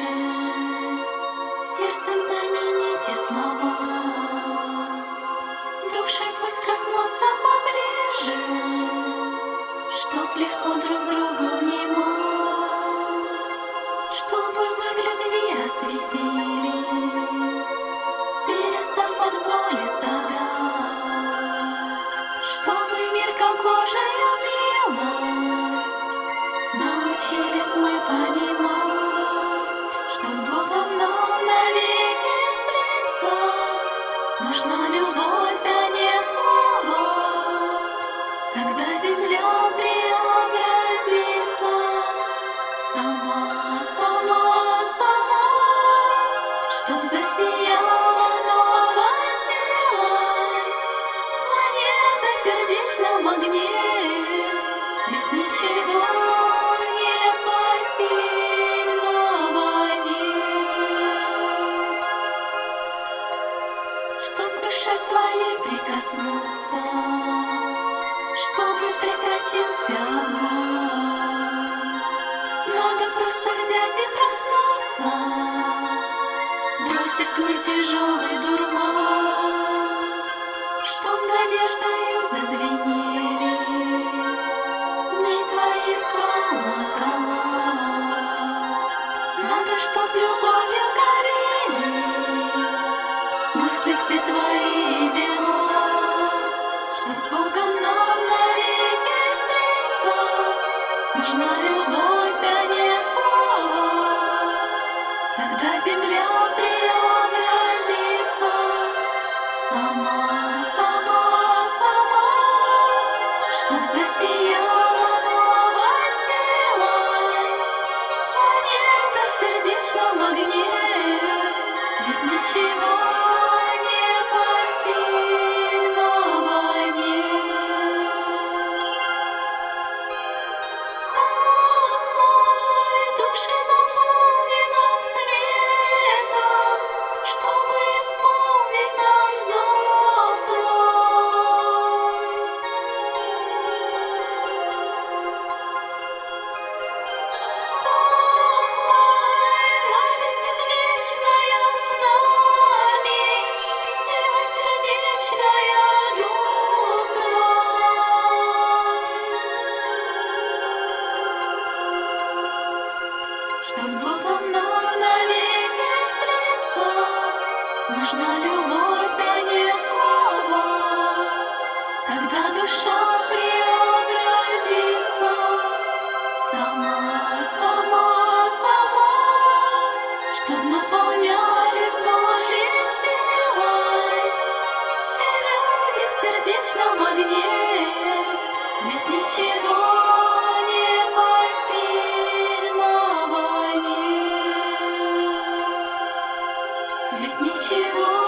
сердцем замените слова. Души пусть коснутся поближе, чтоб легко друг другу внимать, чтобы мы в любви осветились, перестав от боли страдать, чтобы мир как Божия милость научились мы понимать, что с Богом нам навеки слиться нужна любовь, а не слова. Тогда земля преобразится сама, сама, сама, чтоб засияла новой силой планета в сердечном огне. Ведь ничего непосильного нет. Чтоб душе своей прикоснуться, чтобы прекратился обман, надо просто взять и проснуться, бросив тьмы тяжелый дурман, чтоб надеждою зазвенели дни твои колокола. Надо, чтоб любовью горели мысли все твои дела, чтоб с Богом нам навеки слиться нужна любовь, а не слова. Тогда земля преобразится сама, сама, сама, чтоб засияла новой силой планета в сердечном огне. Ведь ничего непосильного нет. Ой, души наполнены светом, чтобы исполнить нам зов Твой. Ой, радость извечная с нами, сила сердечная, дух Твой. Что с Богом нам навеки слиться нужна любовь, а не слова. Когда душа преобразится сама, сама, сама, чтоб наполнялись Божьей силой все люди в сердечном огне. Ведь ничего непосильного нет. Ведь ничего